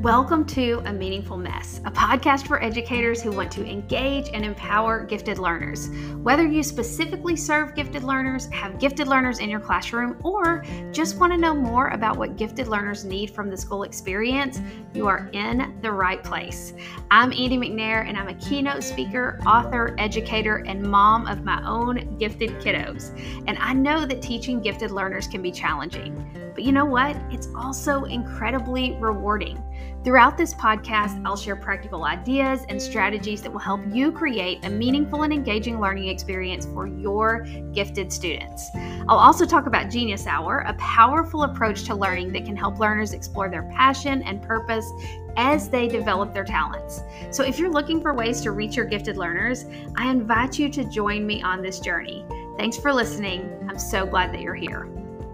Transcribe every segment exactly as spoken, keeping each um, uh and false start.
Welcome to A Meaningful Mess, a podcast for educators who want to engage and empower gifted learners. Whether you specifically serve gifted learners, have gifted learners in your classroom, or just want to know more about what gifted learners need from the school experience, you are in the right place. I'm Andi McNair, and I'm a keynote speaker, author, educator, and mom of my own gifted kiddos. And I know that teaching gifted learners can be challenging. But you know what? It's also incredibly rewarding. Throughout this podcast, I'll share practical ideas and strategies that will help you create a meaningful and engaging learning experience for your gifted students. I'll also talk about Genius Hour, a powerful approach to learning that can help learners explore their passion and purpose as they develop their talents. So if you're looking for ways to reach your gifted learners, I invite you to join me on this journey. Thanks for listening. I'm so glad that you're here.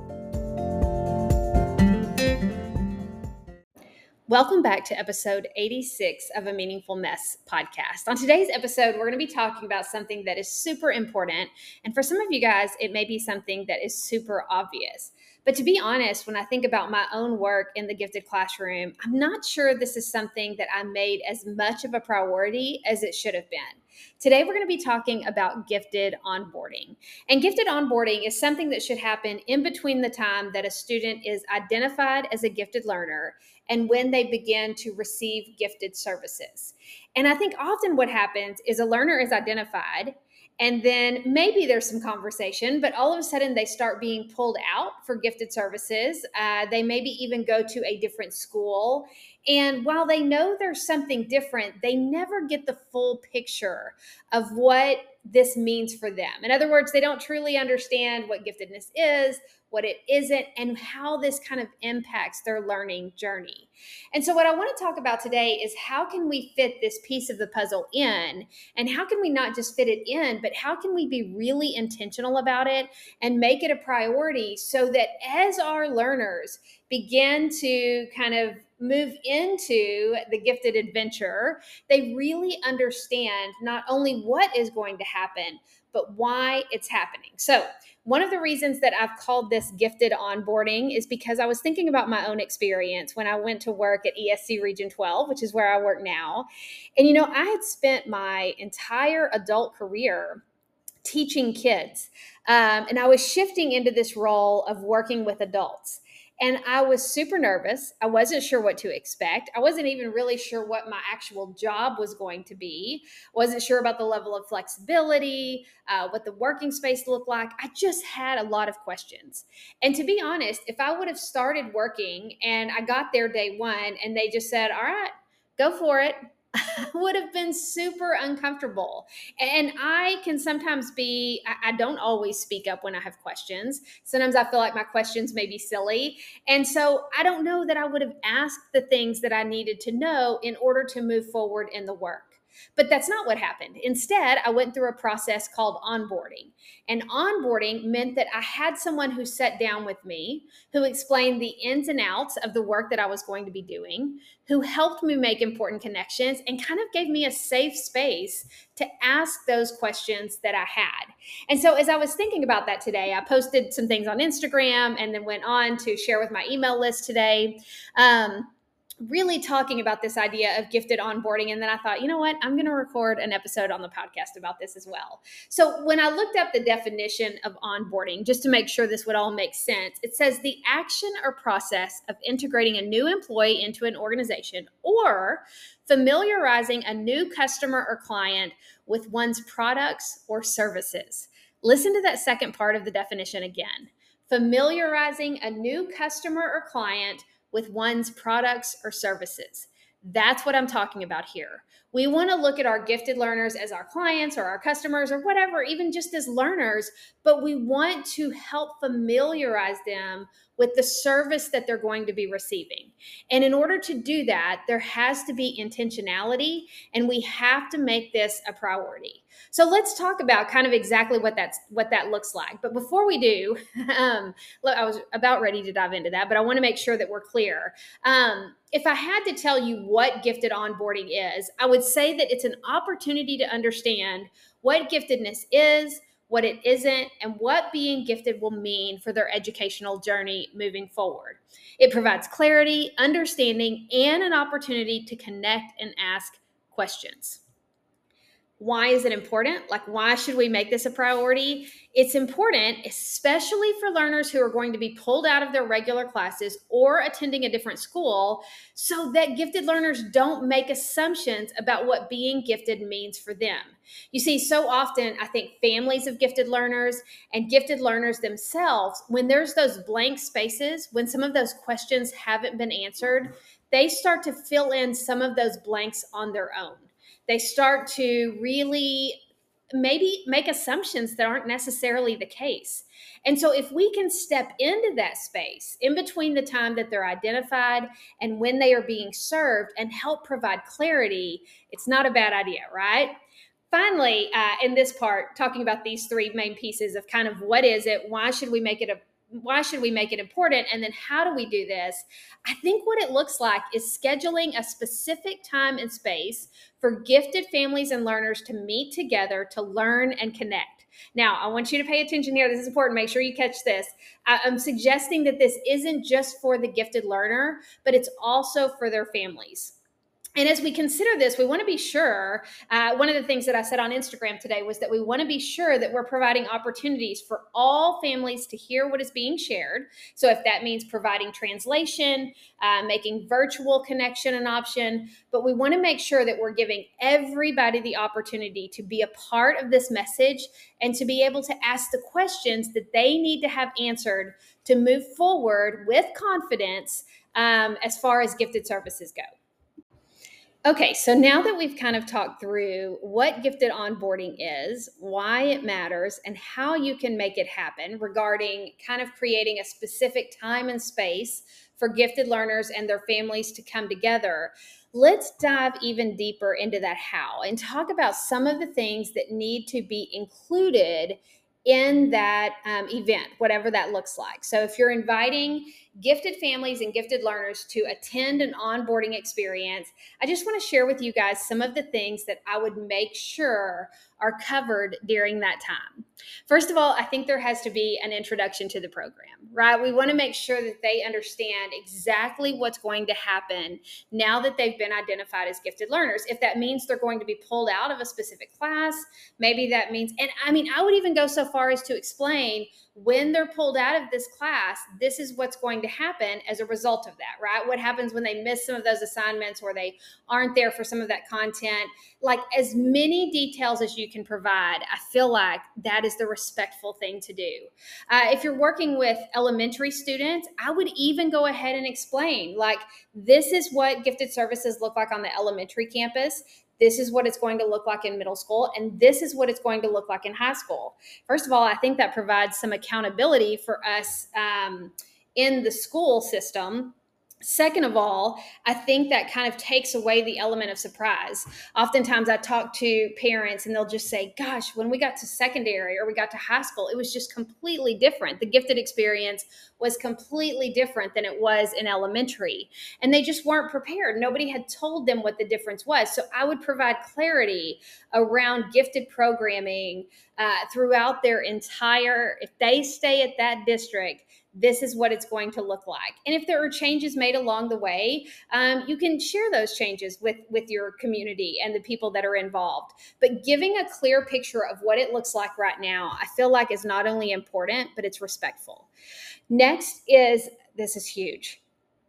Welcome back to episode eighty-six of A Meaningful Mess podcast. On today's episode, we're going to be talking about something that is super important. And for some of you guys, it may be something that is super obvious. But to be honest, when I think about my own work in the gifted classroom, I'm not sure this is something that I made as much of a priority as it should have been. Today, we're going to be talking about gifted onboarding. And gifted onboarding is something that should happen in between the time that a student is identified as a gifted learner and when they begin to receive gifted services. And I think often what happens is a learner is identified, and then maybe there's some conversation, but all of a sudden they start being pulled out for gifted services. Uh, they maybe even go to a different school. And while they know there's something different, they never get the full picture of what this means for them. In other words, they don't truly understand what giftedness is, what it isn't, and how this kind of impacts their learning journey. And so what I want to talk about today is how can we fit this piece of the puzzle in, and how can we not just fit it in, but how can we be really intentional about it and make it a priority so that as our learners begin to kind of move into the gifted adventure, they really understand not only what is going to happen, but why it's happening. So one of the reasons that I've called this gifted onboarding is because I was thinking about my own experience when I went to work at E S C Region twelve, which is where I work now. And, you know, I had spent my entire adult career teaching kids. Um, and I was shifting into this role of working with adults. And I was super nervous. I wasn't sure what to expect. I wasn't even really sure what my actual job was going to be. I wasn't sure about the level of flexibility, uh, what the working space looked like. I just had a lot of questions. And to be honest, if I would have started working and I got there day one and they just said, all right, go for it, I would have been super uncomfortable. And I can sometimes be, I don't always speak up when I have questions. Sometimes I feel like my questions may be silly. And so I don't know that I would have asked the things that I needed to know in order to move forward in the work. But that's not what happened. Instead, I went through a process called onboarding. And onboarding meant that I had someone who sat down with me, who explained the ins and outs of the work that I was going to be doing, who helped me make important connections and kind of gave me a safe space to ask those questions that I had. And so as I was thinking about that today, I posted some things on Instagram and then went on to share with my email list today. Um, really talking about this idea of gifted onboarding. And then I thought, you know what, I'm going to record an episode on the podcast about this as well. So when I looked up the definition of onboarding, just to make sure this would all make sense, it says the action or process of integrating a new employee into an organization or familiarizing a new customer or client with one's products or services. Listen to that second part of the definition again. Familiarizing a new customer or client with one's products or services. That's what I'm talking about here. We want to look at our gifted learners as our clients or our customers or whatever, even just as learners, but we want to help familiarize them with the service that they're going to be receiving. And in order to do that, there has to be intentionality, and we have to make this a priority. So let's talk about kind of exactly what that's what that looks like. But before we do, um, look, I was about ready to dive into that, but I want to make sure that we're clear. Um, if I had to tell you what gifted onboarding is, I would say that it's an opportunity to understand what giftedness is, what it isn't, and what being gifted will mean for their educational journey moving forward. It provides clarity, understanding, and an opportunity to connect and ask questions. Why is it important? Like, why should we make this a priority? It's important, especially for learners who are going to be pulled out of their regular classes or attending a different school, so that gifted learners don't make assumptions about what being gifted means for them. You see, so often, I think families of gifted learners and gifted learners themselves, when there's those blank spaces, when some of those questions haven't been answered, they start to fill in some of those blanks on their own. They start to really maybe make assumptions that aren't necessarily the case. And so if we can step into that space in between the time that they're identified and when they are being served and help provide clarity, it's not a bad idea, right? Finally, uh, in this part, talking about these three main pieces of kind of what is it, why should we make it a why should we make it important? And then how do we do this? I think what it looks like is scheduling a specific time and space for gifted families and learners to meet together to learn and connect. Now, I want you to pay attention here. This is important. Make sure you catch this. I'm suggesting that this isn't just for the gifted learner, but it's also for their families. And as we consider this, we want to be sure, uh, one of the things that I said on Instagram today was that we want to be sure that we're providing opportunities for all families to hear what is being shared. So if that means providing translation, uh, making virtual connection an option, but we want to make sure that we're giving everybody the opportunity to be a part of this message and to be able to ask the questions that they need to have answered to move forward with confidence um, as far as gifted services go. Okay, so now that we've kind of talked through what gifted onboarding is, why it matters, and how you can make it happen regarding kind of creating a specific time and space for gifted learners and their families to come together, let's dive even deeper into that how and talk about some of the things that need to be included in that um, event, whatever that looks like. So if you're inviting gifted families and gifted learners to attend an onboarding experience, I just want to share with you guys some of the things that I would make sure are covered during that time. First of all, I think there has to be an introduction to the program, right? We want to make sure that they understand exactly what's going to happen now that they've been identified as gifted learners. If that means they're going to be pulled out of a specific class, maybe that means, and I mean, I would even go so far as to explain when they're pulled out of this class, this is what's going to happen as a result of that, right? What happens when they miss some of those assignments or they aren't there for some of that content? Like, as many details as you can provide, I feel like that is the respectful thing to do. Uh, if you're working with elementary students, I would even go ahead and explain, like, this is what gifted services look like on the elementary campus. This is what it's going to look like in middle school, and this is what it's going to look like in high school. First of all, I think that provides some accountability for us um, in the school system. Second of all, I think that kind of takes away the element of surprise. Oftentimes I talk to parents and they'll just say, gosh, when we got to secondary or we got to high school, it was just completely different. The gifted experience was completely different than it was in elementary. And they just weren't prepared. Nobody had told them what the difference was. So I would provide clarity around gifted programming uh, throughout their entire, if they stay at that district, this is what it's going to look like. And if there are changes made along the way, um, you can share those changes with, with your community and the people that are involved. But giving a clear picture of what it looks like right now, I feel like is not only important, but it's respectful. Next is, this is huge,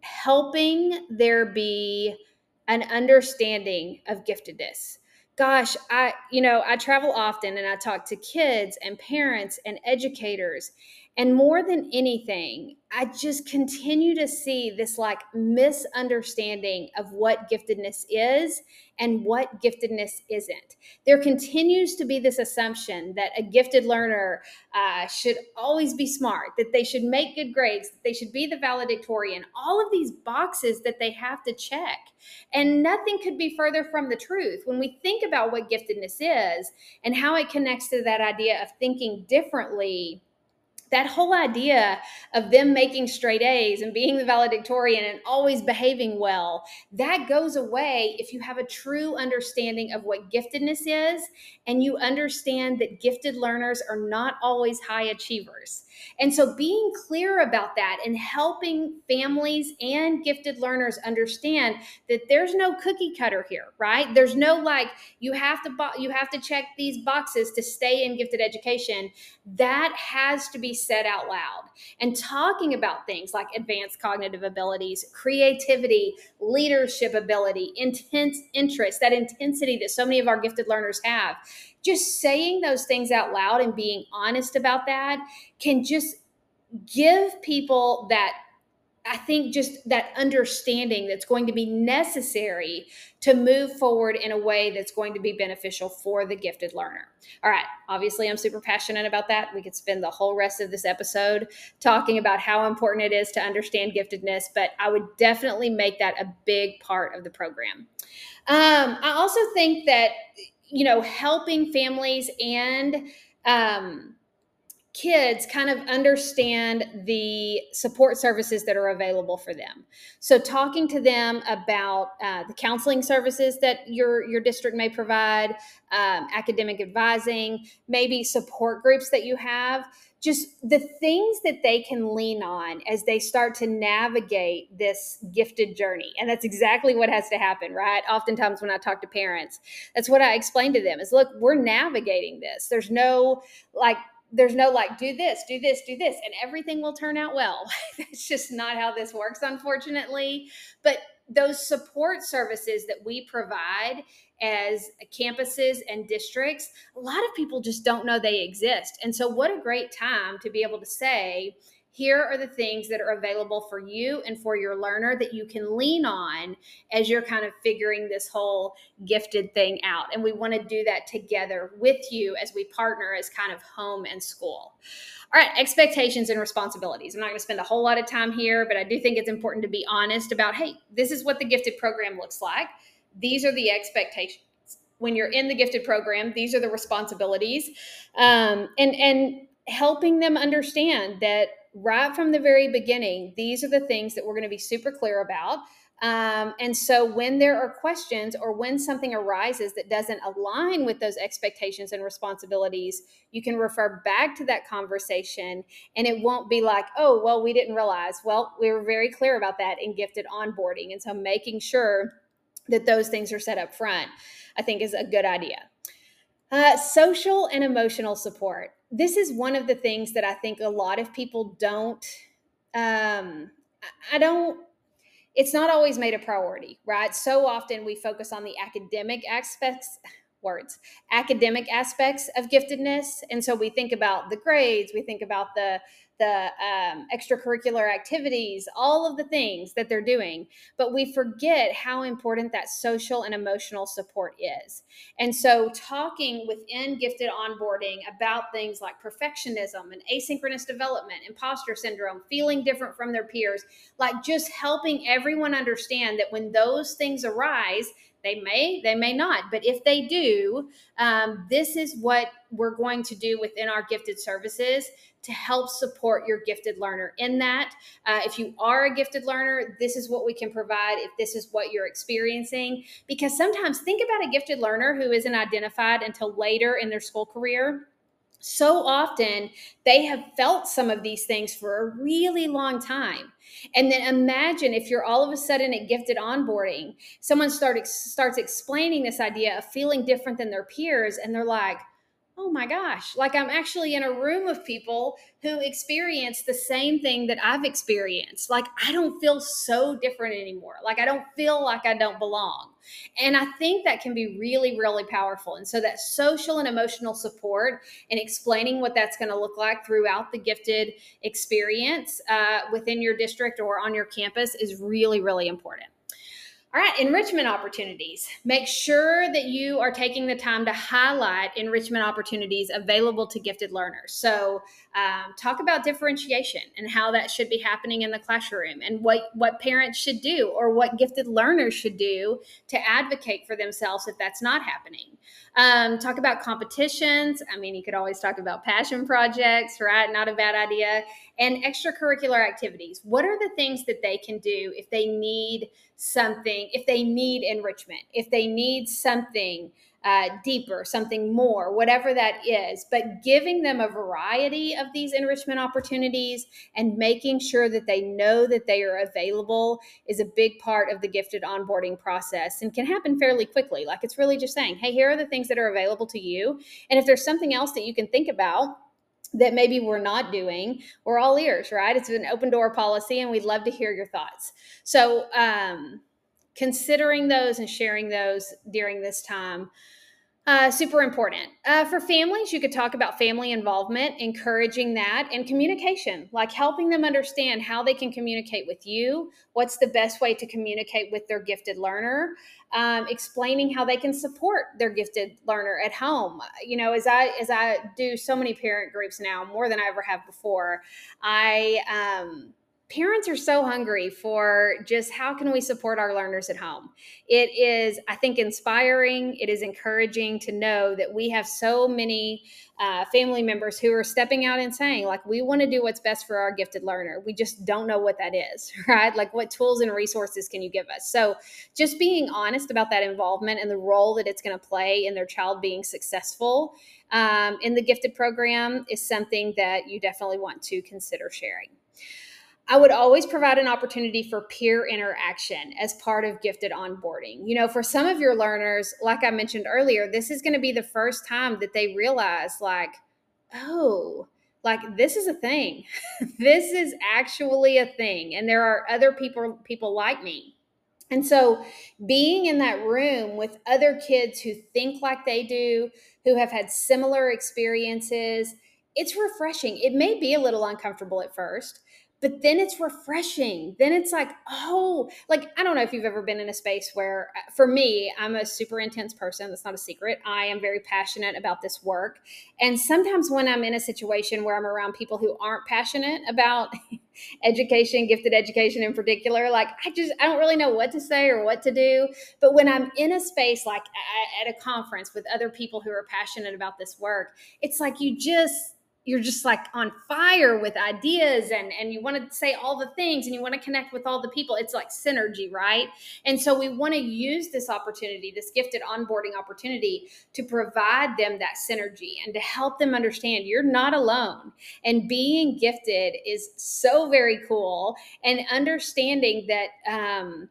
helping there be an understanding of giftedness. Gosh, I, you know, I travel often and I talk to kids and parents and educators. And more than anything, I just continue to see this like misunderstanding of what giftedness is and what giftedness isn't. There continues to be this assumption that a gifted learner uh, should always be smart, that they should make good grades, that they should be the valedictorian, all of these boxes that they have to check. And nothing could be further from the truth. When we think about what giftedness is and how it connects to that idea of thinking differently, that whole idea of them making straight A's and being the valedictorian and always behaving well, that goes away if you have a true understanding of what giftedness is, and you understand that gifted learners are not always high achievers. And so being clear about that and helping families and gifted learners understand that there's no cookie cutter here, right? There's no like, you have to bo- you have to check these boxes to stay in gifted education. That has to be said out loud. And talking about things like advanced cognitive abilities, creativity, leadership ability, intense interest, that intensity that so many of our gifted learners have, just saying those things out loud and being honest about that can just give people that, I think, just that understanding that's going to be necessary to move forward in a way that's going to be beneficial for the gifted learner. All right. Obviously, I'm super passionate about that. We could spend the whole rest of this episode talking about how important it is to understand giftedness, but I would definitely make that a big part of the program. Um, I also think that, you know, helping families and um, kids kind of understand the support services that are available for them. So talking to them about uh, the counseling services that your, your district may provide, um, academic advising, maybe support groups that you have, just the things that they can lean on as they start to navigate this gifted journey. And that's exactly what has to happen, right? Oftentimes when I talk to parents, that's what I explain to them is, look, we're navigating this. There's no like, There's no like, do this, do this, do this, and everything will turn out well. That's just not how this works, unfortunately. But those support services that we provide as campuses and districts, a lot of people just don't know they exist. And so what a great time to be able to say, here are the things that are available for you and for your learner that you can lean on as you're kind of figuring this whole gifted thing out. And we want to do that together with you as we partner as kind of home and school. All right, expectations and responsibilities. I'm not going to spend a whole lot of time here, but I do think it's important to be honest about, hey, this is what the gifted program looks like. These are the expectations. When you're in the gifted program, these are the responsibilities. Um, and, and helping them understand that right from the very beginning, these are the things that we're going to be super clear about. Um, and so when there are questions or when something arises that doesn't align with those expectations and responsibilities, you can refer back to that conversation, and it won't be like, oh, well, we didn't realize. Well, we were very clear about that in gifted onboarding. And so making sure that those things are set up front, I think, is a good idea. Uh, social and emotional support. This is one of the things that I think a lot of people don't, um, I don't, it's not always made a priority, right? So often we focus on the academic aspects, words, academic aspects of giftedness. And so we think about the grades, we think about the the um, extracurricular activities, all of the things that they're doing, but we forget how important that social and emotional support is. And so talking within gifted onboarding about things like perfectionism and asynchronous development, imposter syndrome, feeling different from their peers, like just helping everyone understand that when those things arise, they may, they may not, but if they do, um, this is what we're going to do within our gifted services to help support your gifted learner in that. Uh, if you are a gifted learner, this is what we can provide if this is what you're experiencing. Because sometimes think about a gifted learner who isn't identified until later in their school career. So often they have felt some of these things for a really long time. And then imagine if you're all of a sudden at gifted onboarding, someone start, starts explaining this idea of feeling different than their peers, and they're like, oh my gosh, like I'm actually in a room of people who experience the same thing that I've experienced. Like I don't feel so different anymore. Like I don't feel like I don't belong. And I think that can be really, really powerful. And so that social and emotional support and explaining what that's going to look like throughout the gifted experience uh, within your district or on your campus is really, really important. All right, enrichment opportunities. Make sure that you are taking the time to highlight enrichment opportunities available to gifted learners. So, um, talk about differentiation and how that should be happening in the classroom, and what, what parents should do or what gifted learners should do to advocate for themselves if that's not happening. Um, talk about competitions. I mean, you could always talk about passion projects, right? Not a bad idea. And extracurricular activities. What are the things that they can do if they need something, if they need enrichment, if they need something uh, deeper, something more, whatever that is, but giving them a variety of these enrichment opportunities and making sure that they know that they are available is a big part of the gifted onboarding process, and can happen fairly quickly. Like, it's really just saying, hey, here are the things that are available to you. And if there's something else that you can think about that maybe we're not doing, we're all ears, right? It's an open door policy, and we'd love to hear your thoughts. So, um, considering those and sharing those during this time, uh, super important. Uh, for families, you could talk about family involvement, encouraging that, and communication, like helping them understand how they can communicate with you, what's the best way to communicate with their gifted learner, um, explaining how they can support their gifted learner at home. You know, as I as I do so many parent groups now, more than I ever have before, I um, parents are so hungry for just how can we support our learners at home. It is, I think, inspiring. It is encouraging to know that we have so many uh, family members who are stepping out and saying, like, we want to do what's best for our gifted learner. We just don't know what that is, right? Like, what tools and resources can you give us? So just being honest about that involvement and the role that it's going to play in their child being successful um, in the gifted program is something that you definitely want to consider sharing. I would always provide an opportunity for peer interaction as part of gifted onboarding. You know, for some of your learners, like I mentioned earlier, this is going to be the first time that they realize, like, oh, like this is a thing. This is actually a thing. And there are other people, people like me. And so being in that room with other kids who think like they do, who have had similar experiences, it's refreshing. It may be a little uncomfortable at first, but then it's refreshing. Then it's like, oh, like, I don't know if you've ever been in a space where, for me, I'm a super intense person. That's not a secret. I am very passionate about this work. And sometimes when I'm in a situation where I'm around people who aren't passionate about education, gifted education in particular, like, I just, I don't really know what to say or what to do. But when I'm in a space like at a conference with other people who are passionate about this work, it's like you just, you're just like on fire with ideas, and, and you want to say all the things, and you want to connect with all the people. It's like synergy, right? And so we want to use this opportunity, this gifted onboarding opportunity, to provide them that synergy and to help them understand you're not alone. And being gifted is so very cool. And understanding that, um,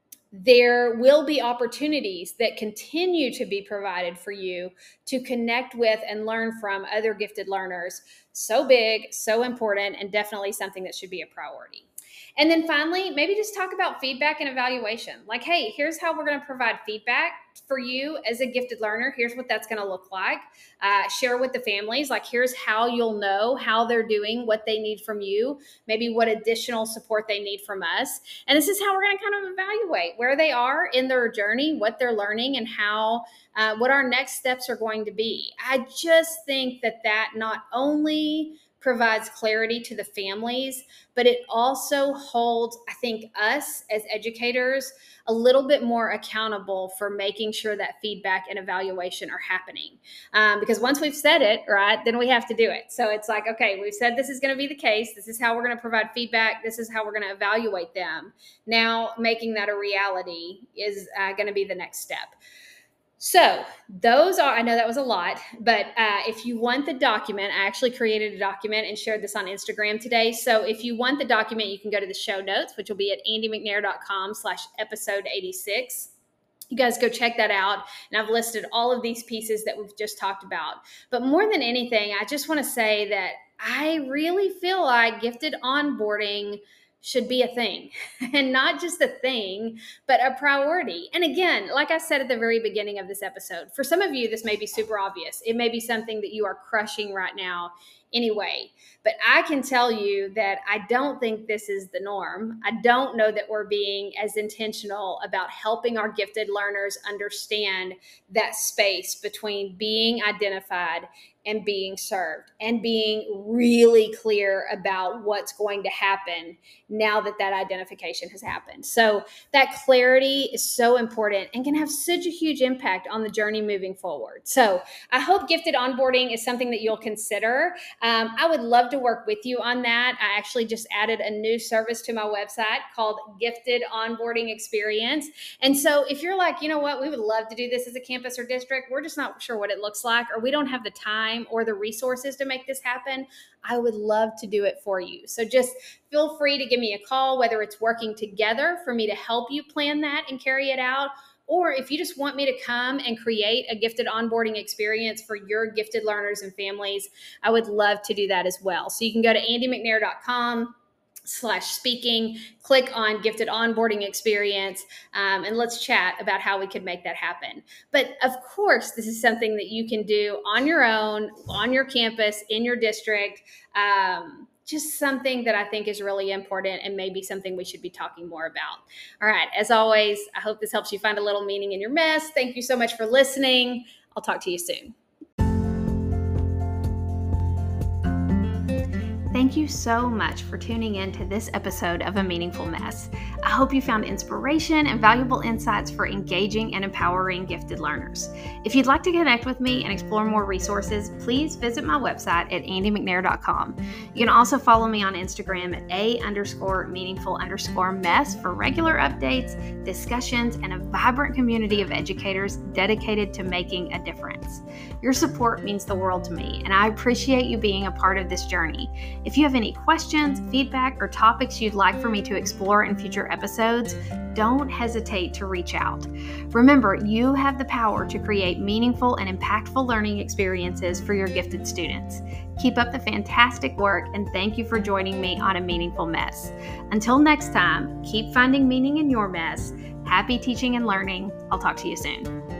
there will be opportunities that continue to be provided for you to connect with and learn from other gifted learners. So big, so important, and definitely something that should be a priority. And then finally, maybe just talk about feedback and evaluation. Like, hey, here's how we're going to provide feedback for you as a gifted learner. Here's what that's going to look like. Uh, share with the families, like, here's how you'll know how they're doing, what they need from you, maybe what additional support they need from us. And this is how we're going to kind of evaluate where they are in their journey, what they're learning, and how, uh, what our next steps are going to be. I just think that that not only provides clarity to the families, but it also holds, I think, us as educators a little bit more accountable for making sure that feedback and evaluation are happening. Um, because once we've said it, right, then we have to do it. So it's like, okay, we've said this is going to be the case. This is how we're going to provide feedback. This is how we're going to evaluate them. Now, making that a reality is uh, going to be the next step. So those are, I know that was a lot, but uh, if you want the document, I actually created a document and shared this on Instagram today. So if you want the document, you can go to the show notes, which will be at andymcnair.com slash episode 86. You guys go check that out. And I've listed all of these pieces that we've just talked about. But more than anything, I just want to say that I really feel like gifted onboarding should be a thing, and not just a thing, but a priority. And again, like I said at the very beginning of this episode, for some of you, this may be super obvious. It may be something that you are crushing right now anyway. But I can tell you that I don't think this is the norm. I don't know that we're being as intentional about helping our gifted learners understand that space between being identified and being served, and being really clear about what's going to happen now that that identification has happened. So that clarity is so important and can have such a huge impact on the journey moving forward. So I hope gifted onboarding is something that you'll consider. Um, I would love to work with you on that. I actually just added a new service to my website called Gifted Onboarding Experience. And so if you're like, you know what, we would love to do this as a campus or district, we're just not sure what it looks like, or we don't have the time or the resources to make this happen, I would love to do it for you. So just feel free to give me a call, whether it's working together for me to help you plan that and carry it out, or if you just want me to come and create a gifted onboarding experience for your gifted learners and families, I would love to do that as well. So you can go to andy mcnair dot com slash speaking, click on gifted onboarding experience, um, and let's chat about how we could make that happen. But of course, this is something that you can do on your own, on your campus, in your district. Um, just something that I think is really important and maybe something we should be talking more about. All right. As always, I hope this helps you find a little meaning in your mess. Thank you so much for listening. I'll talk to you soon. Thank you so much for tuning in to this episode of A Meaningful Mess. I hope you found inspiration and valuable insights for engaging and empowering gifted learners. If you'd like to connect with me and explore more resources, please visit my website at andy mcnair dot com. You can also follow me on Instagram at a underscore meaningful underscore mess for regular updates, discussions, and a vibrant community of educators dedicated to making a difference. Your support means the world to me, and I appreciate you being a part of this journey. If you have any questions, feedback, or topics you'd like for me to explore in future episodes, don't hesitate to reach out. Remember, you have the power to create meaningful and impactful learning experiences for your gifted students. Keep up the fantastic work, and thank you for joining me on A Meaningful Mess. Until next time, keep finding meaning in your mess. Happy teaching and learning. I'll talk to you soon.